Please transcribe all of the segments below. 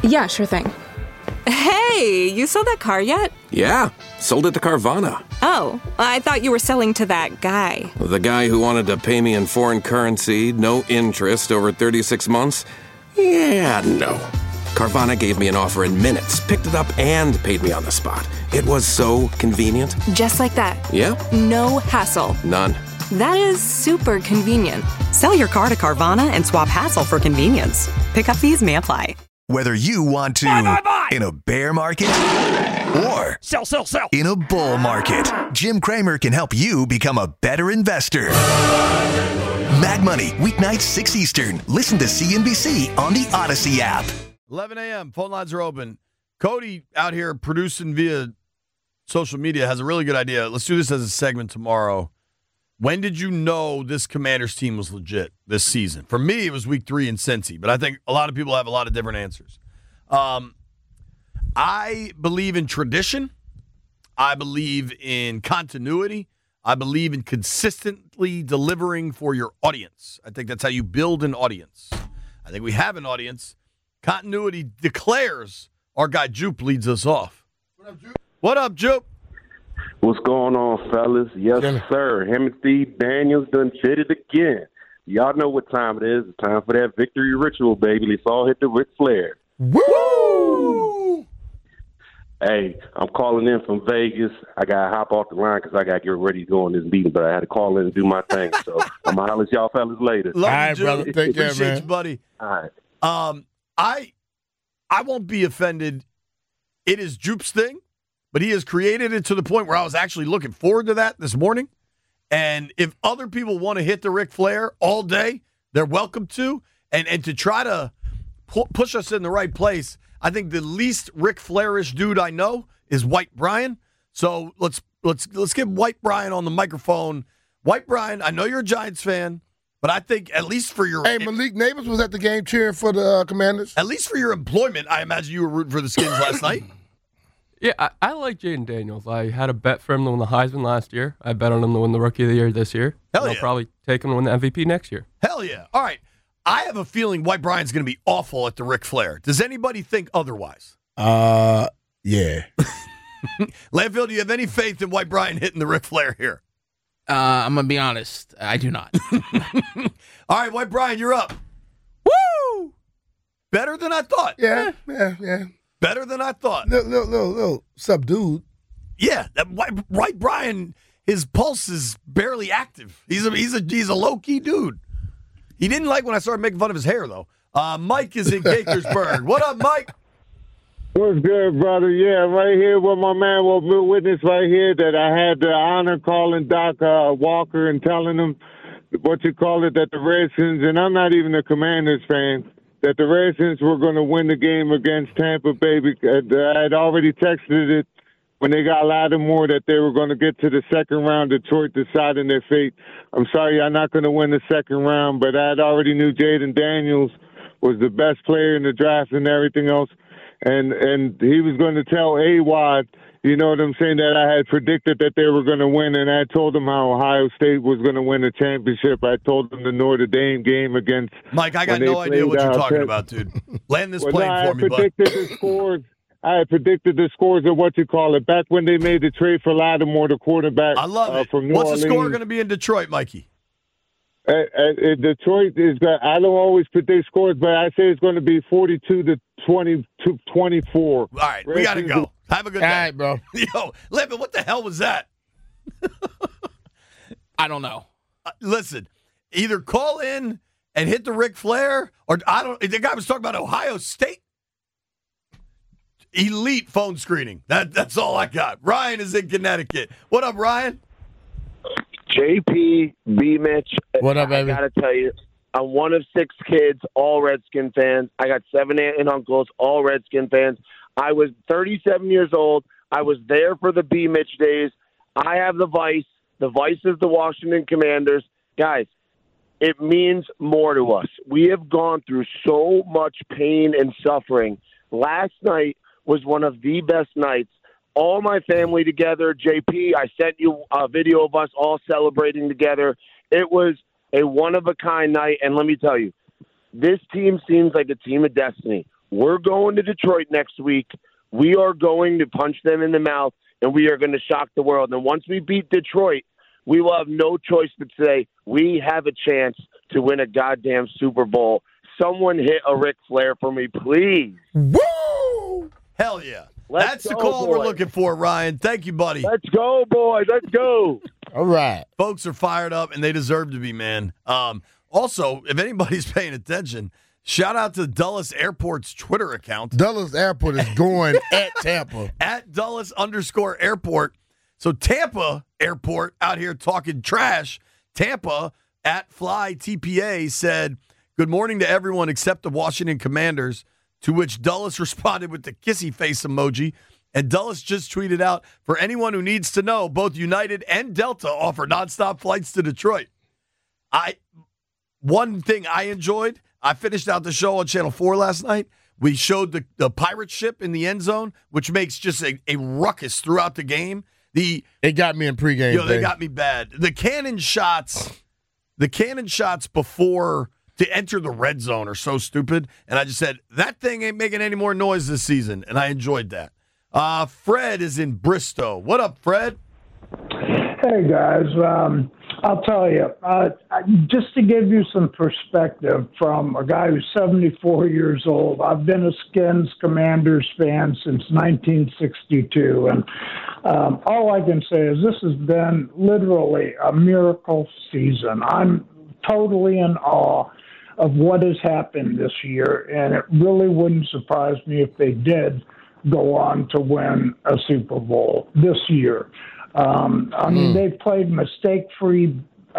Yeah, sure thing. Hey, you sold that car yet? Yeah, sold it to Carvana. Oh, I thought you were selling to that guy. The guy who wanted to pay me in foreign currency, no interest, over 36 months? Yeah, no. Carvana gave me an offer in minutes, picked it up, and paid me on the spot. It was so convenient. Just like that. Yep. No hassle. None. That is super convenient. Sell your car to Carvana and swap hassle for convenience. Pickup fees may apply. Whether you want to Buy. in a bear market or Sell. in a bull market, Jim Cramer can help you become a better investor. Mad Money, weeknights 6 Eastern. Listen to CNBC on the Odyssey app. 11 a.m. Phone lines are open. Cody out here producing via social media has a really good idea. Let's do this as a segment tomorrow. When did you know this Commanders team was legit this season? For me, it was week 3 in Cincy, but I think a lot of people have a lot of different answers. I believe in tradition. I believe in continuity. I believe in consistently delivering for your audience. I think that's how you build an audience. I think we have an audience. Continuity declares our guy Jupe leads us off. What up, Jupe? What's going on, fellas? Yes, sir. Him and Steve Daniels done did it again. Y'all know what time it is. It's time for that victory ritual, baby. Let's all hit the Ric Flair. Woo! Hey, I'm calling in from Vegas. I got to hop off the line because I got to get ready to go on this meeting, but I had to call in and do my thing. So I'm going to holler at y'all fellas later. Love All right, you, Jupe. brother. Take care, Appreciate man. you, buddy. All right. I won't be offended. It is Jupe's thing, but he has created it to the point where I was actually looking forward to that this morning. And if other people want to hit the Ric Flair all day, they're welcome to. And to try to push us in the right place, I think the least Ric Flairish dude I know is White Brian. So let's get White Brian on the microphone. White Brian, I know you're a Giants fan, but I think at least for your Malik Neighbors was at the game cheering for the Commanders. at least for your employment, I imagine you were rooting for the Skins last night. Yeah, I like Jaden Daniels. I had a bet for him to win the Heisman last year. I bet on him to win the Rookie of the Year this year. Hell I'll yeah. probably take him to win the MVP next year. Hell yeah. All right. I have a feeling White Brian's going to be awful at the Ric Flair. Does anybody think otherwise? Yeah. Landfill, do you have any faith in White Brian hitting the Ric Flair here? I'm going to be honest. I do not. All right, White Brian, you're up. Woo! Better than I thought. Yeah. Better than I thought. Little subdued. Yeah, that White Brian, his pulse is barely active. He's a low-key dude. He didn't like when I started making fun of his hair, though. Mike is in Gaithersburg. What up, Mike? What's good, brother? Yeah, right here with my man, will witness right here that I had the honor calling Doc Walker and telling him that the Redskins, and I'm not even a Commanders fan, that the Redskins were going to win the game against Tampa Bay. I had already texted it when they got Lattimore that they were going to get to the second round, Detroit deciding their fate. I'm sorry, I'm not going to win the second round, but I had already knew Jaden Daniels was the best player in the draft and everything else. And he was going to tell A-Wad, you know what I'm saying, that I had predicted that they were going to win, and I told him how Ohio State was going to win the championship. I told him the Notre Dame game against Mike, I got no idea what you're talking about, dude. Land this plane for me, bud. I had predicted the scores of back when they made the trade for Lattimore, the quarterback. I love it. From New What's Orleans. the score going to be in Detroit, Mikey? Detroit is. I don't always predict scores, but I say it's going to be 42-24. All right, we got to go. Have a good day. All right, bro. Yo, Levin, what the hell was that? I don't know. Listen, either call in and hit the Ric Flair, or the guy was talking about Ohio State. Elite phone screening. That's all I got. Ryan is in Connecticut. What up, Ryan? JP, B-Mitch. What up, baby? I got to tell you, I'm one of 6 kids, all Redskin fans. I got 7 aunts and uncles, all Redskin fans. I was 37 years old. I was there for the B-Mitch days. I have the Vice. The Vice is the Washington Commanders. Guys, it means more to us. We have gone through so much pain and suffering. Last night was one of the best nights. All my family together. JP, I sent you a video of us all celebrating together. It was a one-of-a-kind night, and let me tell you, this team seems like a team of destiny. we're going to Detroit next week. We are going to punch them in the mouth, and we are going to shock the world. And once we beat Detroit, we will have no choice but to say we have a chance to win a goddamn Super Bowl. Someone hit a Ric Flair for me, please. Woo! Hell yeah. That's the call we're looking for, Ryan. Thank you, buddy. Let's go, boys. Let's go. All right. Folks are fired up, and they deserve to be, man. Also, if anybody's paying attention, shout out to Dulles Airport's Twitter account. Dulles Airport is going at Tampa. At Dulles_airport. So Tampa Airport out here talking trash. Tampa at Fly TPA said, "Good morning to everyone except the Washington Commanders," to which Dulles responded with the kissy face emoji. And Dulles just tweeted out, "For anyone who needs to know, both United and Delta offer nonstop flights to Detroit." One thing I enjoyed, I finished out the show on Channel 4 last night. We showed the pirate ship in the end zone, which makes just a ruckus throughout the game. It got me in pregame. They got me bad. The cannon shots before to enter the red zone are so stupid. And I just said, that thing ain't making any more noise this season. And I enjoyed that. Fred is in Bristow. What up, Fred? Hey, guys. I'll tell you, just to give you some perspective from a guy who's 74 years old, I've been a Skins Commanders fan since 1962. And all I can say is this has been literally a miracle season. I'm totally in awe of what has happened this year, and it really wouldn't surprise me if they did go on to win a Super Bowl this year. I mean, they played mistake-free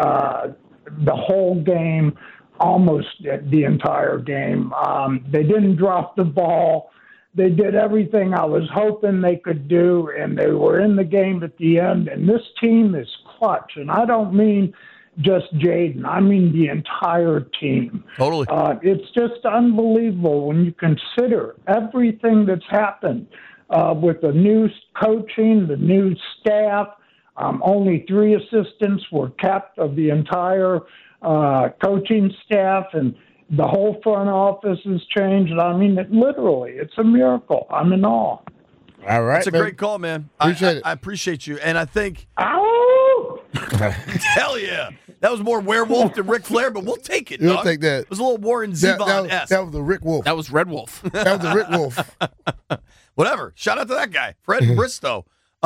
the whole game, almost the entire game. They didn't drop the ball. They did everything I was hoping they could do, and they were in the game at the end. And this team is clutch, and I don't mean just Jaden. I mean the entire team. Totally. It's just unbelievable when you consider everything that's happened with the new coaching, the new staff. Only 3 assistants were kept of the entire coaching staff, and the whole front office has changed. I mean, it's a miracle. I'm in awe. All right. It's a great call, man. Appreciate it. I appreciate you. And I think... Ow! Hell yeah. That was more werewolf than Ric Flair, but we'll take it. You'll dog. take that. It was a little Warren Zevon-esque. That was the Rick Wolf. That was Red Wolf. That was the Rick Wolf. Whatever. Shout out to that guy, Fred Bristow.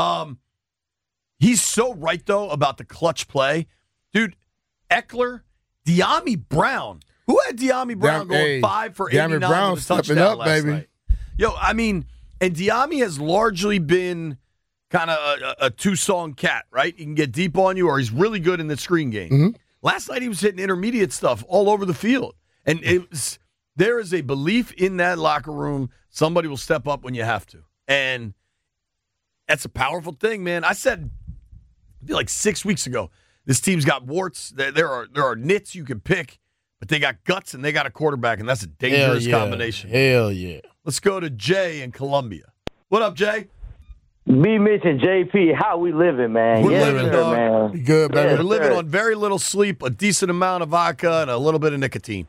He's so right, though, about the clutch play. Dude, Eckler, De'Ami Brown. Who had De'Ami Brown going 5 for 89 Brown with a touchdown stepping up, last baby. night? Yo, I mean, and De'Ami has largely been kind of a two-song cat, right? He can get deep on you, or he's really good in the screen game. Mm-hmm. Last night he was hitting intermediate stuff all over the field. And there is a belief in that locker room somebody will step up when you have to. And that's a powerful thing, man. I said, I feel like 6 weeks ago, this team's got warts. There are nits you can pick, but they got guts and they got a quarterback, and that's a dangerous combination. Hell yeah. Let's go to Jay in Columbia. What up, Jay? B. Mitch and JP, how we living, man? We're living, dog. man. Be good, baby. We're living on very little sleep, a decent amount of vodka, and a little bit of nicotine.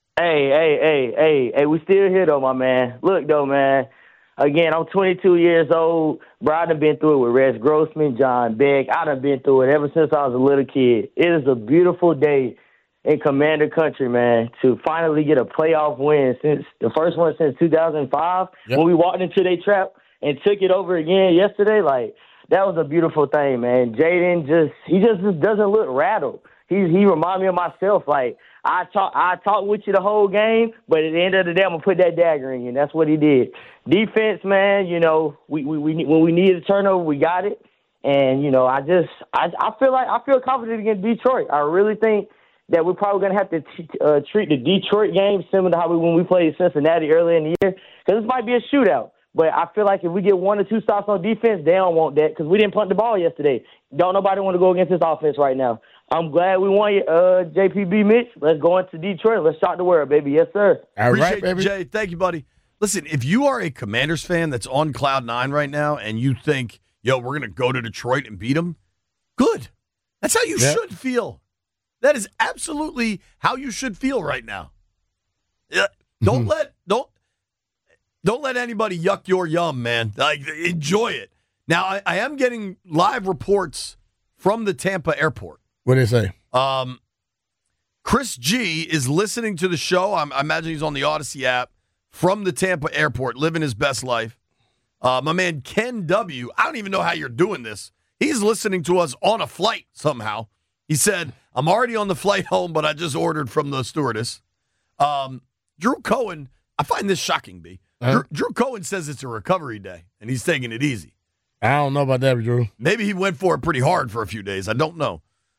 Hey, we still here, though, my man. Look, though, man. Again, I'm 22 years old. Bro, I done been through it with Rex Grossman, John Beck. I done been through it ever since I was a little kid. It is a beautiful day in Commander Country, man, to finally get a playoff win since the first one since 2005 when we walked into their trap and took it over again yesterday. Like, that was a beautiful thing, man. Jaden just doesn't look rattled. He reminds me of myself. Like, I talk with you the whole game, but at the end of the day, I'm gonna put that dagger in you. And that's what he did. Defense, man. You know, we when we needed a turnover, we got it. And you know, I feel confident against Detroit. I really think that we're probably gonna have to treat the Detroit game similar to how when we played Cincinnati earlier in the year, because this might be a shootout. But I feel like if we get 1 or 2 stops on defense, they don't want that because we didn't punt the ball yesterday. Don't nobody want to go against this offense right now. I'm glad we won, JPB Mitch. Let's go into Detroit. Let's shock the world, baby. Yes, sir. Appreciate you, Jay. Thank you, buddy. Listen, if you are a Commanders fan that's on cloud 9 right now and you think, yo, we're going to go to Detroit and beat them, good. That's how you should feel. That is absolutely how you should feel right now. Don't Don't let anybody yuck your yum, man. Like, enjoy it. Now, I am getting live reports from the Tampa airport. What do they say? Chris G is listening to the show. I imagine he's on the Odyssey app from the Tampa airport, living his best life. My man Ken W., I don't even know how you're doing this. He's listening to us on a flight somehow. He said, I'm already on the flight home, but I just ordered from the stewardess. Drew Cohen, I find this shocking, B. Drew Cohen says it's a recovery day, and he's taking it easy. I don't know about that, Drew. Maybe he went for it pretty hard for a few days. I don't know.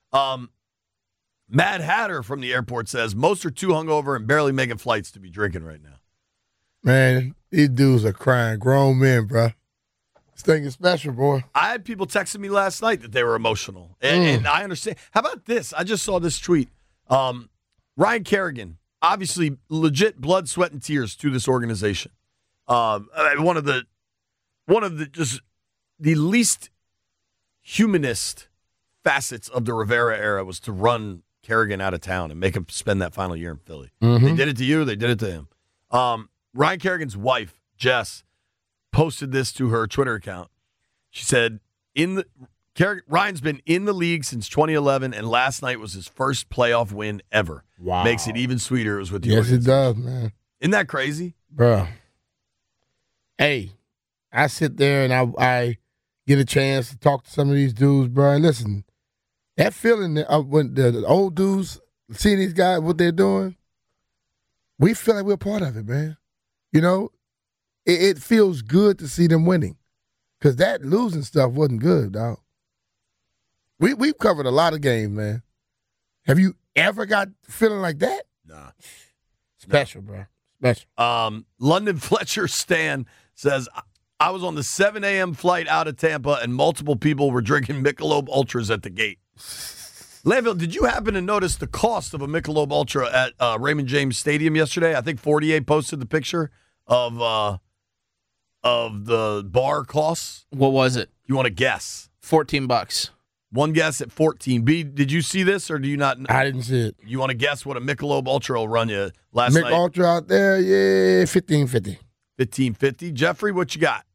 Mad Hatter from the airport says, most are too hungover and barely making flights to be drinking right now. Man, these dudes are crying. Grown men, bro. This thing is special, boy. I had people texting me last night that they were emotional, and I understand. How about this? I just saw this tweet. Ryan Kerrigan, obviously legit blood, sweat, and tears to this organization. One of the just the least humanist facets of the Rivera era was to run Kerrigan out of town and make him spend that final year in Philly. They did it to you. They did it to him. Ryan Kerrigan's wife, Jess, posted this to her Twitter account. She said, Ryan's been in the league since 2011, and last night was his first playoff win ever. Wow. Makes it even sweeter. It was with the Yes, it does, man. Isn't that crazy? Bro. Hey, I sit there and I get a chance to talk to some of these dudes, bro. And listen, that feeling that when the old dudes seeing these guys, what they're doing, we feel like we're part of it, man. You know, it feels good to see them winning, because that losing stuff wasn't good, dog. We've covered a lot of games, man. Have you ever got feeling like that? Nah. Special, bro. Special. London Fletcher Stan says, I was on the 7 a.m. flight out of Tampa, and multiple people were drinking Michelob Ultras at the gate. Landville, did you happen to notice the cost of a Michelob Ultra at Raymond James Stadium yesterday? I think 48 posted the picture of the bar costs. What was it? You want to guess? $14. One guess at 14. B, did you see this or do you not? I didn't see it. You want to guess what a Michelob Ultra will run you last night? Ultra out there, yeah, $15.50. $15.50. Jeffrey, what you got?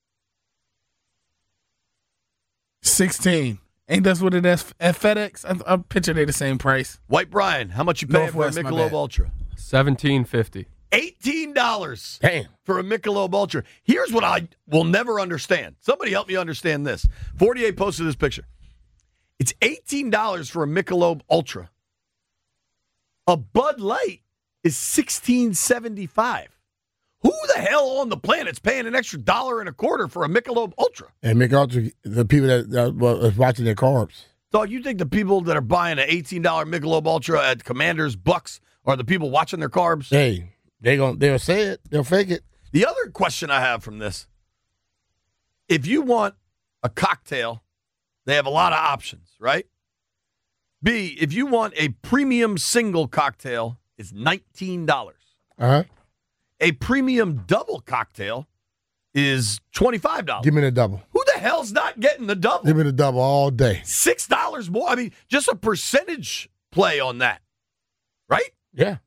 16. Ain't that what it is at FedEx? I'm picturing they the same price. White Brian, how much you paying Northwest, for a Michelob Ultra? $17.50. $18 Damn. for a Michelob Ultra. Here's what I will never understand. Somebody help me understand this. 48 posted this picture. It's $18 for a Michelob Ultra. A Bud Light is $16.75. Who the hell on the planet's paying an extra $1.25 for a Michelob Ultra? And Michelob Ultra, the people that are watching their carbs. Dog, you think the people that are buying an $18 Michelob Ultra at Commanders Bucks are the people watching their carbs? Hey, they'll say it. They'll fake it. The other question I have from this, if you want a cocktail, they have a lot of options, right? B, if you want a premium single cocktail, it's $19. Uh-huh. A premium double cocktail is $25. Give me the double. Who the hell's not getting the double? Give me the double all day. $6 more. I mean, just a percentage play on that, right? Yeah.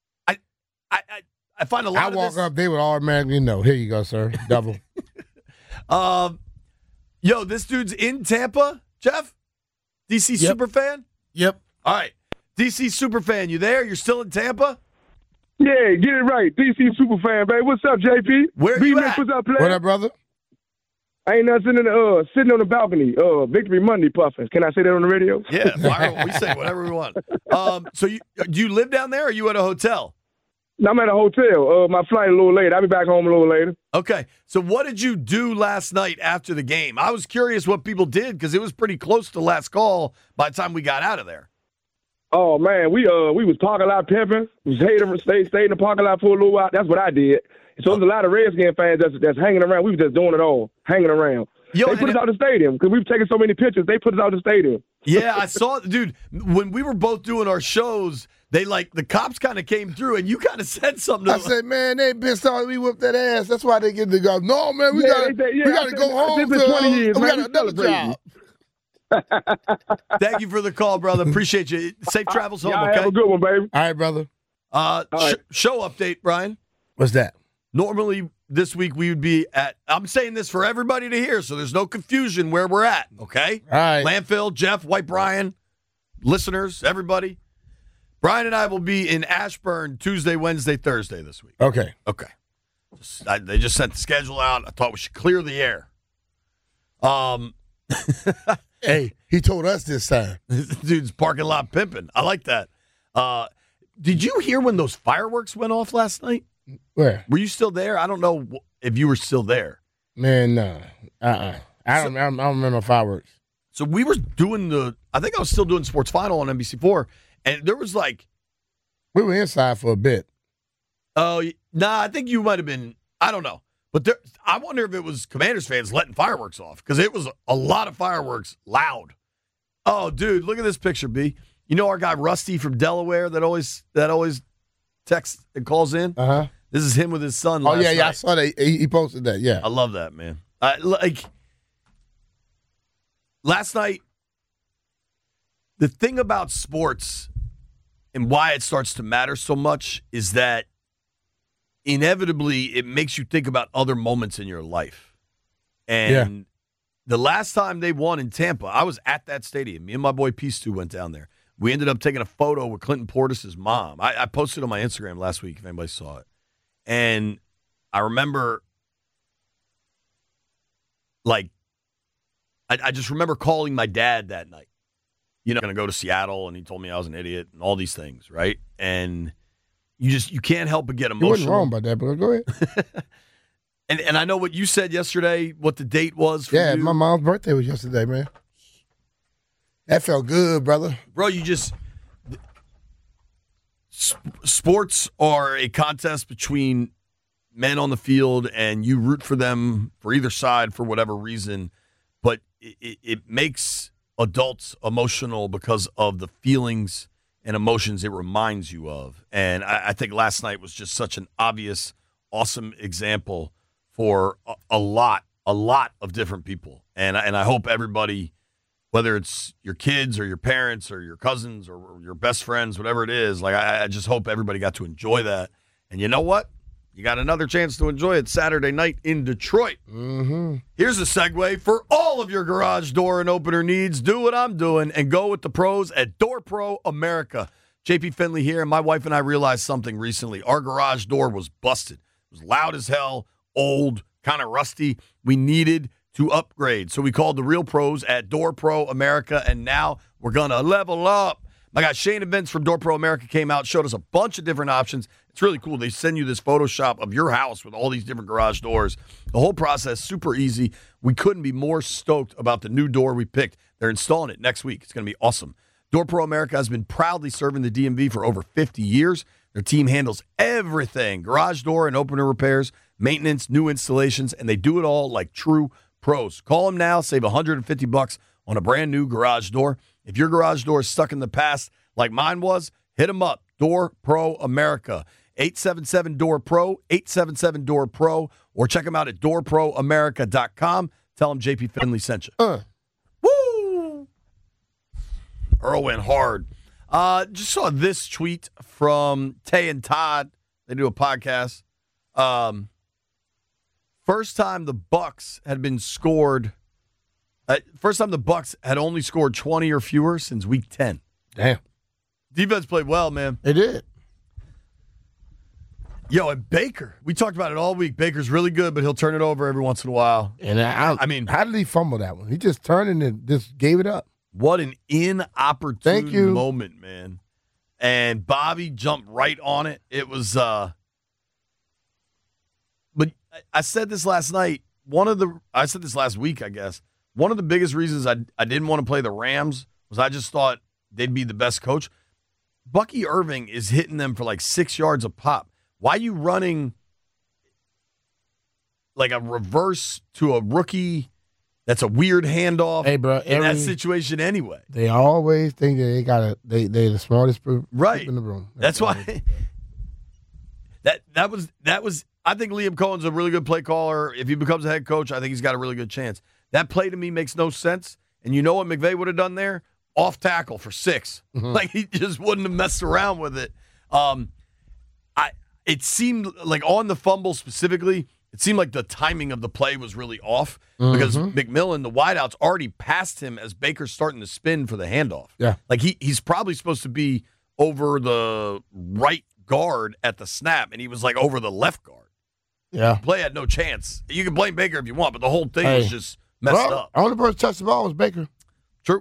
I find a lot of this. I walk up, they would automatically know. Here you go, sir. Double. Yo, this dude's in Tampa, Jeff? DC Superfan? Yep. All right. DC Superfan, you there? You're still in Tampa? Yeah, get it right. DC Superfan, baby. What's up, JP? Where you at? What's up, player? What up, brother? I ain't nothing sitting on the balcony. Victory Monday puffing. Can I say that on the radio? Yeah, we say whatever we want. So do you live down there or are you at a hotel? No, I'm at a hotel. My flight a little late. I'll be back home a little later. Okay. So what did you do last night after the game? I was curious what people did because it was pretty close to last call by the time we got out of there. Oh, man, we was parking lot pimping. We stayed in the parking lot for a little while. That's what I did. So there's a lot of Redskin fans that's hanging around. We were just doing it all, hanging around. They put us out the stadium because we were taking so many pictures. They put us out the stadium. Yeah, I saw, dude, when we were both doing our shows, the cops kind of came through and you kind of said something to them. I said, man, they been sorry we whipped that ass. That's why they get to go. No, man, we got to go home. It's been 20 years. We got another job. Thank you for the call, brother. Appreciate you. Safe travels home, okay? Have a good one, baby. All right, brother. Show update, Brian. What's that? Normally, this week we would be at, I'm saying this for everybody to hear, so there's no confusion where we're at, okay? All right. Landfill, Jeff, White Brian, listeners, everybody. Brian and I will be in Ashburn Tuesday, Wednesday, Thursday this week. Okay. They just sent the schedule out. I thought we should clear the air. Hey, he told us this time. This dude's parking lot pimping. I like that. Did you hear when those fireworks went off last night? Where? Were you still there? I don't know if you were still there. Man, no. I don't remember fireworks. So we were doing I think I was still doing Sports Final on NBC4, and there was like... We were inside for a bit. Oh, I think you might have been, I don't know. But I wonder if it was Commanders fans letting fireworks off, because it was a lot of fireworks, loud. Oh, dude, look at this picture, B. You know our guy Rusty from Delaware that always texts and calls in? Uh-huh. This is him with his son last night. I saw that. He posted that, yeah. I love that, man. Last night, the thing about sports and why it starts to matter so much is that inevitably it makes you think about other moments in your life. And the last time they won in Tampa, I was at that stadium. Me and my boy Peace went down there. We ended up taking a photo with Clinton Portis' mom. I posted on my Instagram last week if anybody saw it. And I remember, I just remember calling my dad that night. Going to go to Seattle, and he told me I was an idiot and all these things, right? And you can't help but get emotional. You wasn't wrong about that, but go ahead. And I know what you said yesterday, what the date was for you. My mom's birthday was yesterday, man. That felt good, brother. Bro, sports are a contest between men on the field, and you root for them for either side for whatever reason, but it makes adults emotional because of the feelings and emotions it reminds you of. And I think last night was just such an obvious, awesome example for a lot of different people. And I hope everybody, whether it's your kids or your parents or your cousins or your best friends, whatever it is, I just hope everybody got to enjoy that. And you know what? You got another chance to enjoy it Saturday night in Detroit. Mm-hmm. Here's a segue for all of your garage door and opener needs. Do what I'm doing and go with the pros at Door Pro America. JP Finley here, and my wife and I realized something recently. Our garage door was busted. It was loud as hell, old, kind of rusty. We needed to upgrade. So we called the real pros at Door Pro America, and now we're going to level up. My guy Shane and Vince from Door Pro America came out, showed us a bunch of different options. It's really cool. They send you this Photoshop of your house with all these different garage doors. The whole process, super easy. We couldn't be more stoked about the new door we picked. They're installing it next week. It's going to be awesome. Door Pro America has been proudly serving the DMV for over 50 years. Their team handles everything, garage door and opener repairs, maintenance, new installations, and they do it all like true pros. Call them now, save $150 on a brand new garage door. If your garage door is stuck in the past like mine was, hit them up. Door Pro America. 877-DOOR-PRO, 877-DOOR-PRO, or check them out at doorproamerica.com. Tell them JP Finley sent you. Woo! Earl went hard. Just saw this tweet from Tay and Todd. They do a podcast. First time the Bucks had been scored. First time the Bucks had only scored 20 or fewer since week 10. Damn. Defense played well, man. They did. Yo, and Baker. We talked about it all week. Baker's really good, but he'll turn it over every once in a while. And I mean, how did he fumble that one? He just turned and just gave it up. What an inopportune moment, man. And Bobby jumped right on it. It was but I said this last night. I said this last week, I guess. One of the biggest reasons I didn't want to play the Rams was I just thought they'd be the best coach. Bucky Irving is hitting them for like 6 yards a pop. Why are you running like a reverse to a rookie? That's a weird handoff. Hey, bro, in that situation anyway. They always think that they're the smartest group right in the room. That's why that was. I think Liam Cohen's a really good play caller. If he becomes a head coach, I think he's got a really good chance. That play to me makes no sense. And you know what McVay would have done there? Off tackle for 6. Mm-hmm. Like he just wouldn't have messed around with it. It seemed like on the fumble specifically, it seemed like the timing of the play was really off because McMillan, the wideout's already passed him as Baker's starting to spin for the handoff. Yeah. Like he's probably supposed to be over the right guard at the snap, and he was like over the left guard. Yeah. The play had no chance. You can blame Baker if you want, but the whole thing was just messed up. The only person touched the ball was Baker. True.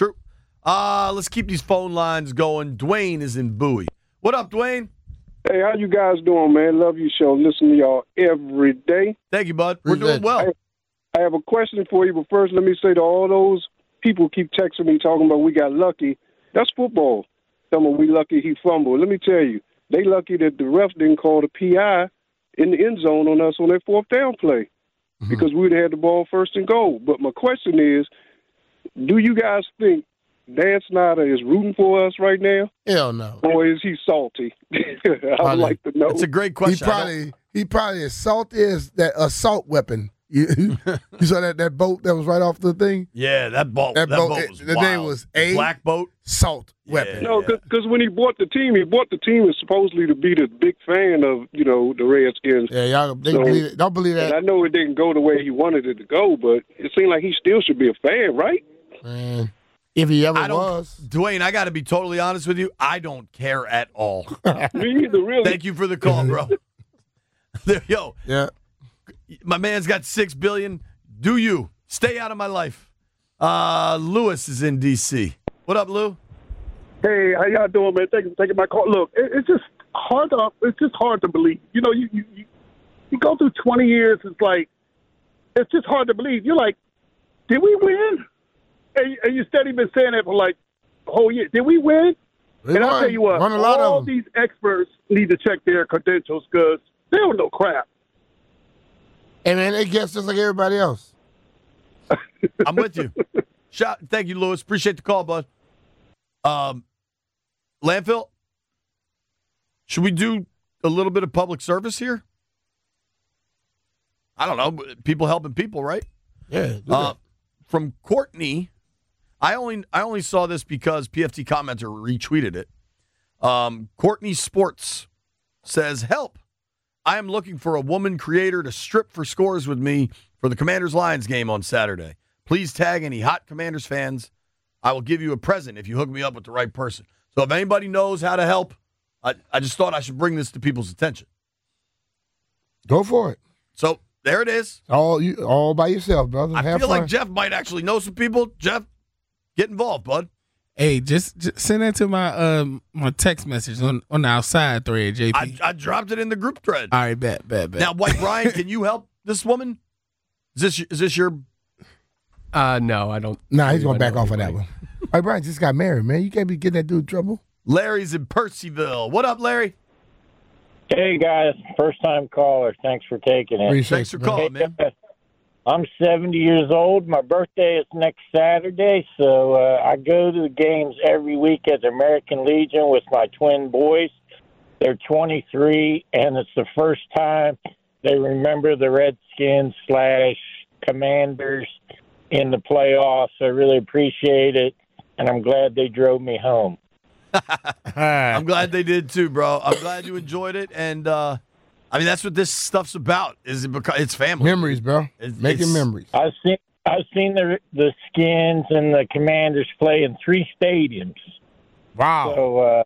Let's keep these phone lines going. Dwayne is in Bowie. What up, Dwayne? Hey, how you guys doing, man? Love your show. Listen to y'all every day. Thank you, bud. We're doing well. I have a question for you, but first let me say to all those people keep texting me talking about we got lucky. That's football. Tell me we lucky he fumbled. Let me tell you, they lucky that the ref didn't call the PI in the end zone on us on that fourth down play because we'd have had the ball first and goal. But my question is, do you guys think Dan Snyder is rooting for us right now? Hell no. Or is he salty? I would like to know. It's a great question. He probably as salty as that assault weapon. You saw that boat that was right off the thing? Yeah, that boat was the wild. name was a black boat salt weapon. No, because when he bought the team is supposedly to be the big fan of the Redskins. Yeah, y'all don't believe that. And I know it didn't go the way he wanted it to go, but it seemed like he still should be a fan, right? Man, if he ever was. Dwayne, I got to be totally honest with you. I don't care at all. Me either, really. Thank you for the call, bro. Yo. Yeah. My man's got $6 billion. Do you. Stay out of my life. Lewis is in D.C. What up, Lou? Hey, how y'all doing, man? Thank you for taking my call. Look, it's just hard to believe. You go through 20 years, it's just hard to believe. You're like, did we win? And you steady been saying that for like a whole year. Did we win? And I'll tell you what, all these experts need to check their credentials because they don't know crap. Hey, man, they guess just like everybody else. I'm with you. Thank you, Lewis. Appreciate the call, bud. Landfill, should we do a little bit of public service here? I don't know. People helping people, right? Yeah. From Courtney, I only saw this because PFT commenter retweeted it. Courtney Sports says, help. I am looking for a woman creator to strip for scores with me for the Commanders-Lions game on Saturday. Please tag any hot Commanders fans. I will give you a present if you hook me up with the right person. So if anybody knows how to help, I just thought I should bring this to people's attention. Go for it. So there it is. All by yourself, brother. I feel like Jeff might actually know some people. Jeff, get involved, bud. Hey, just send that to my my text message on the outside thread, JP. I dropped it in the group thread. All right, bet. Now, White Brian, can you help this woman? Is this your? No, I don't. Nah, he's gonna back off of that one. White Brian just got married, man. You can't be getting that dude in trouble. Larry's in Percyville. What up, Larry? Hey guys, first time caller. Thanks for taking it. Thanks for calling, man. I'm 70 years old. My birthday is next Saturday, so I go to the games every week at the American Legion with my twin boys. They're 23, and it's the first time they remember the Redskins / Commanders in the playoffs. I really appreciate it, and I'm glad they drove me home. I'm glad they did too, bro. I'm glad you enjoyed it, and I mean that's what this stuff's about. It's family memories, bro. Making memories. I've seen the Skins and the Commanders play in 3 stadiums. Wow. So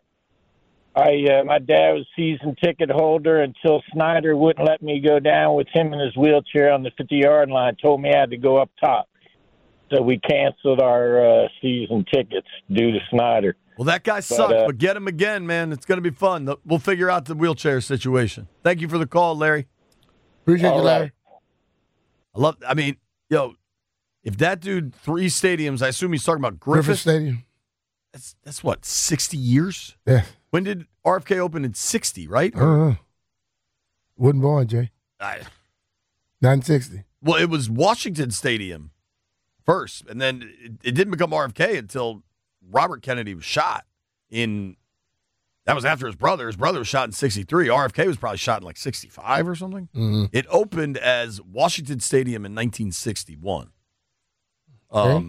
my dad was a season ticket holder until Snyder wouldn't let me go down with him in his wheelchair on the 50-yard line. Told me I had to go up top. So we canceled our season tickets due to Snyder. Well, that guy sucks, but get him again, man. It's going to be fun. We'll figure out the wheelchair situation. Thank you for the call, Larry. Appreciate you, Larry. If that dude 3 stadiums, I assume he's talking about Griffith Stadium. That's what, 60 years? Yeah. When did RFK open in 60, right? Wasn't born, Jay. 1960. Well, it was Washington Stadium first, and then it didn't become RFK until Robert Kennedy was shot that was after his brother. His brother was shot in 63. RFK was probably shot in like 65 or something. Mm-hmm. It opened as Washington Stadium in 1961. Okay.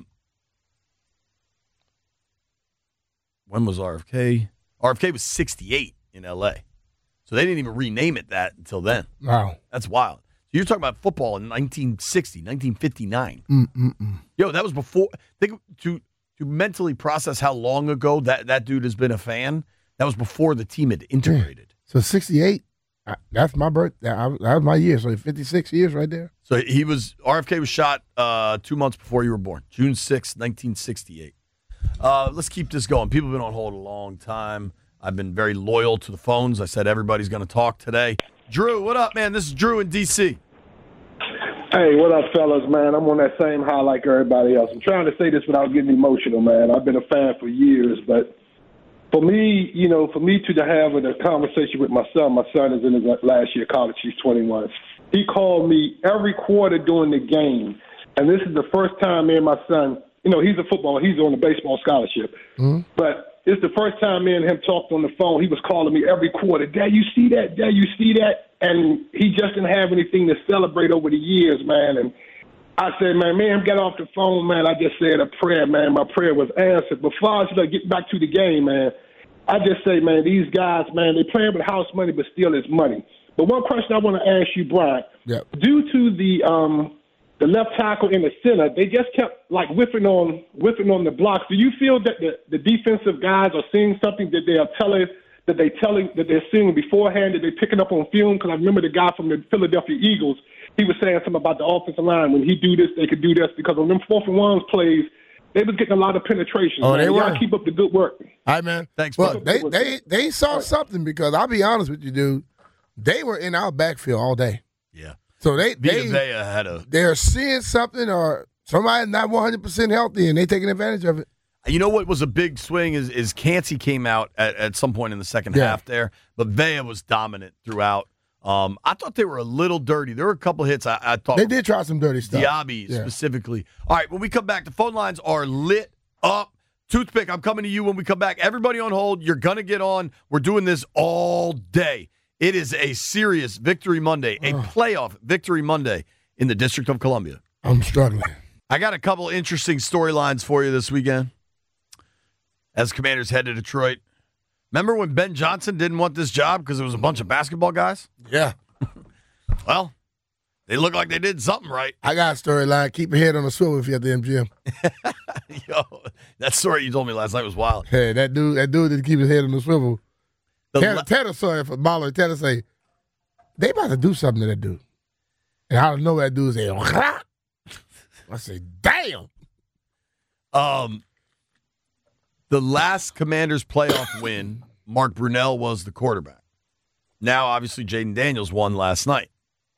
When was RFK? RFK was 68 in L.A. So they didn't even rename it that until then. Wow. That's wild. You're talking about football in 1960, 1959. Mm-mm-mm. Yo, that was before. Think to mentally process how long ago that dude has been a fan. That was before the team had integrated. So 68. That's my birthday. That was my year. So 56 years right there. So RFK was shot 2 months before you were born, June 6, 1968. Let's keep this going. People have been on hold a long time. I've been very loyal to the phones. I said everybody's going to talk today. Drew, what up, man? This is Drew in D.C. Hey, what up, fellas, man? I'm on that same high like everybody else. I'm trying to say this without getting emotional, man. I've been a fan for years, but for me, to have a conversation with my son is in his last year of college. He's 21. He called me every quarter during the game, and this is the first time me and my son, he's a footballer. He's on a baseball scholarship. Mm-hmm. But it's the first time me and him talked on the phone. He was calling me every quarter, Dad, you see that? Dad, you see that? And he just didn't have anything to celebrate over the years, man. And I said, man, get off the phone, man. I just said a prayer, man. My prayer was answered. But far as get back to the game, man, I just say, man, these guys, man, they playing with house money, but still it's money. But one question I want to ask you, Brian, due to the left tackle in the center, they just kept whiffing on the blocks. Do you feel that the defensive guys are seeing something that they're seeing beforehand, that they're picking up on film? Because I remember the guy from the Philadelphia Eagles, he was saying something about the offensive line. When he do this, they could do this, because on them 4th and 1s plays, they was getting a lot of penetration. Oh, they were. Y'all keep up the good work. All right, man. Thanks, well, bud. They saw something, because I'll be honest with you, dude. They were in our backfield all day. Yeah. So they're seeing something, or somebody not 100% healthy, and they taking advantage of it. You know what was a big swing is Cansey came out at some point in the second half there, but Vea was dominant throughout. I thought they were a little dirty. There were a couple hits I thought. They did try some dirty stuff. Diaby specifically. All right, when we come back, the phone lines are lit up. Toothpick, I'm coming to you when we come back. Everybody on hold, you're going to get on. We're doing this all day. It is a serious Victory Monday, a playoff Victory Monday in the District of Columbia. I'm struggling. I got a couple interesting storylines for you this weekend as Commanders head to Detroit. Remember when Ben Johnson didn't want this job because it was a bunch of basketball guys? Yeah. Well, they look like they did something right. I got a storyline. Keep your head on the swivel if you're at the MGM. Yo, that story you told me last night was wild. Hey, that dude didn't keep his head on the swivel. Tanner saw it for Baller. Tanner say, they about to do something to that dude. And out of nowhere, that dude say, I say, damn. The last Commanders playoff win, Mark Brunell was the quarterback. Now, obviously, Jaden Daniels won last night.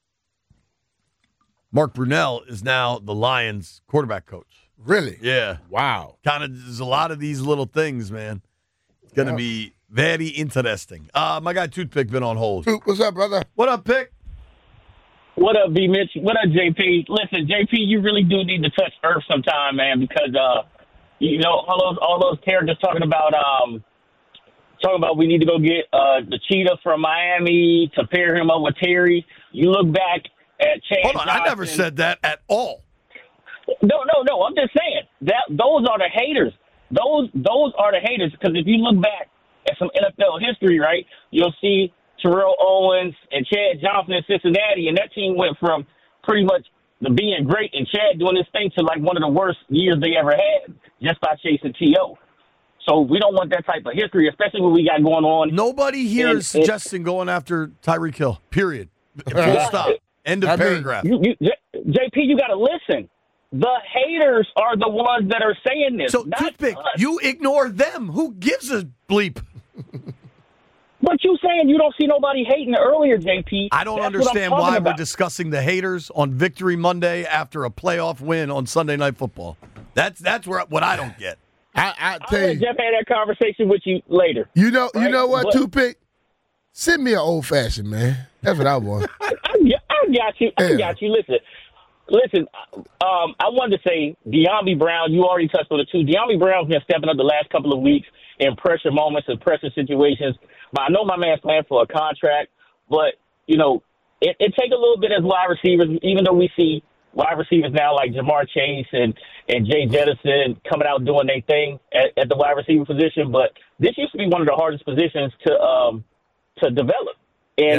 Mark Brunell is now the Lions quarterback coach. Really? Yeah. Wow. There's a lot of these little things, man. It's going to be very interesting. My guy Toothpick been on hold. What's up, brother? What up, Pick? What up, B. Mitch? What up, JP? Listen, JP, you really do need to touch earth sometime, man, because all those characters talking about we need to go get the cheetah from Miami to pair him up with Terry. You look back at Chance. Hold on, Johnson. I never said that at all. No. I'm just saying that those are the haters. Those are the haters, because if you look back at some NFL history, right, you'll see Terrell Owens and Chad Johnson in Cincinnati, and that team went from pretty much the being great and Chad doing this thing to one of the worst years they ever had just by chasing T.O. So we don't want that type of history, especially what we got going on. Nobody here is suggesting going after Tyreek Hill, period. Full stop. End of paragraph. JP, you got to listen. The haters are the ones that are saying this. So, Toothpick, you ignore them. Who gives a bleep? But you saying you don't see nobody hating earlier, JP. I don't understand why we're discussing the haters on Victory Monday after a playoff win on Sunday Night Football. That's what I don't get. I tell you, Jeff had that conversation with you later. You know what, Toothpick? Send me an old fashioned, man. That's what I want. I got you. I got you. Listen. I wanted to say De'Ami Brown. You already touched on it too. De'Ami Brown's been stepping up the last couple of weeks in pressure moments and pressure situations. But I know my man's playing for a contract. But it takes a little bit as wide receivers, even though we see wide receivers now like Jamar Chase and Jay Jettison coming out doing their thing at the wide receiver position. But this used to be one of the hardest positions to develop. And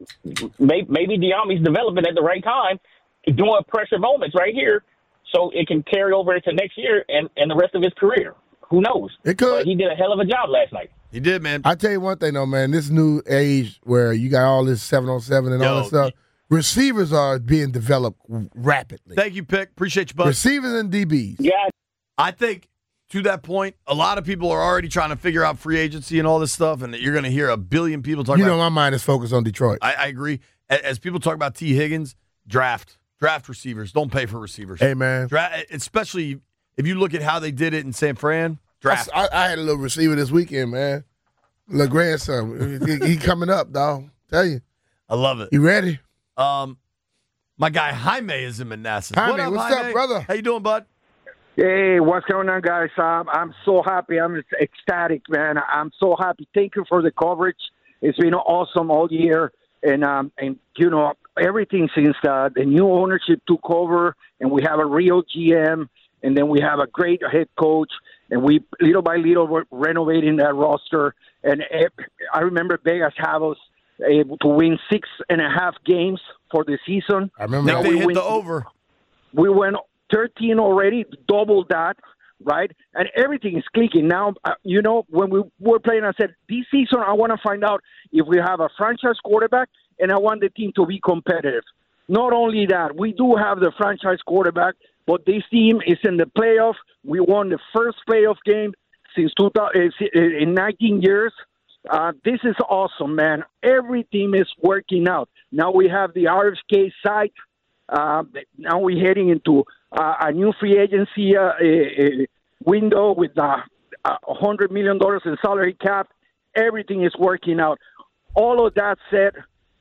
maybe Diami's developing at the right time, doing pressure moments right here, so it can carry over into next year and the rest of his career. Who knows? It could. But he did a hell of a job last night. He did, man. I tell you one thing, though, man. This new age where you got all this 7-on-7 and all that stuff, receivers are being developed rapidly. Thank you, Pick. Appreciate you, bud. Receivers and DBs. Yeah. I think to that point, a lot of people are already trying to figure out free agency and all this stuff, and you're going to hear a billion people talk about. You know, my mind is focused on Detroit. I agree. As people talk about T. Higgins, draft receivers. Don't pay for receivers. Hey, man. Especially if you look at how they did it in San Fran. Draft. I had a little receiver this weekend, man. Little grandson. He coming up, dog. Tell you. I love it. You ready? My guy Jaime is in Manassas. Jaime, what's up, brother? How you doing, bud? Hey, what's going on, guys? I'm so happy. I'm ecstatic, man. I'm so happy. Thank you for the coverage. It's been awesome all year. And you know, everything since the new ownership took over, and we have a real GM, and then we have a great head coach, and we little by little we're renovating that roster. And I remember Vegas have us able to win 6.5 games for the season. I remember now they hit the over. We went 13 already, double that, right? And everything is clicking. Now, you know, when we were playing, I said, this season I want to find out if we have a franchise quarterback, and I want the team to be competitive. Not only that, we do have the franchise quarterback, but this team is in the playoff. We won the first playoff game since in 19 years. This is awesome, man. Every team is working out. Now we have the RFK site. Now we're heading into a new free agency window with $100 million in salary cap. Everything is working out. All of that said,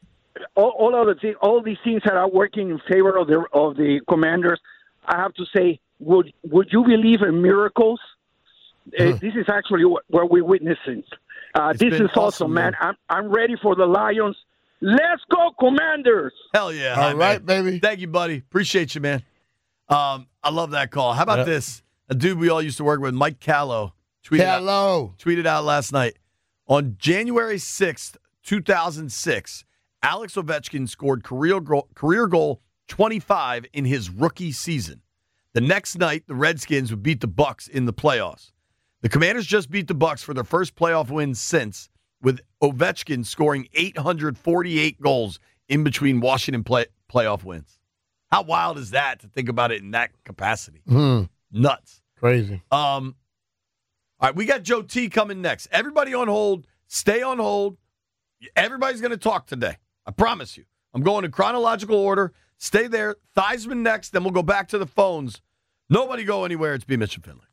all these things that are working in favor of the Commanders, I have to say, would you believe in miracles? This is actually what we're witnessing. This is awesome, man. I'm ready for the Lions. Let's go, Commanders! Hell yeah. All right, baby. Thank you, buddy. Appreciate you, man. I love that call. How about this? A dude we all used to work with, Mike Callow, tweeted out last night. On January 6th, 2006, Alex Ovechkin scored career goal 25 in his rookie season. The next night, the Redskins would beat the Bucs in the playoffs. The Commanders just beat the Bucs for their first playoff win since, with Ovechkin scoring 848 goals in between Washington playoff wins. How wild is that to think about it in that capacity? Nuts. Crazy. All right, we got Joe T coming next. Everybody on hold. Stay on hold. Everybody's going to talk today. I promise you. I'm going in chronological order. Stay there. Theismann next, then we'll go back to the phones. Nobody go anywhere. It's B. Mitch and Finley.